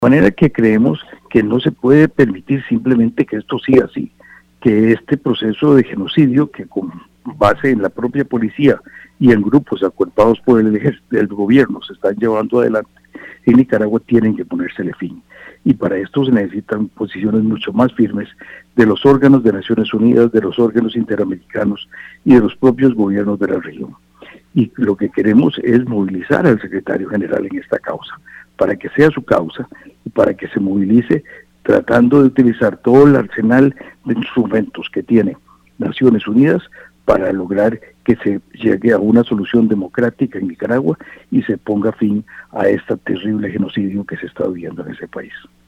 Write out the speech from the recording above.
De manera que creemos que no se puede permitir simplemente que esto siga así, que este proceso de genocidio, que con base en la propia policía y en grupos acuerpados por el gobierno se están llevando adelante en Nicaragua, tienen que ponérsele fin. Y para esto se necesitan posiciones mucho más firmes de los órganos de Naciones Unidas, de los órganos interamericanos y de los propios gobiernos de la región. Y lo que queremos es movilizar al secretario general en esta causa, para que sea su causa y para que se movilice tratando de utilizar todo el arsenal de instrumentos que tiene Naciones Unidas para lograr que se llegue a una solución democrática en Nicaragua y se ponga fin a este terrible genocidio que se está viviendo en ese país.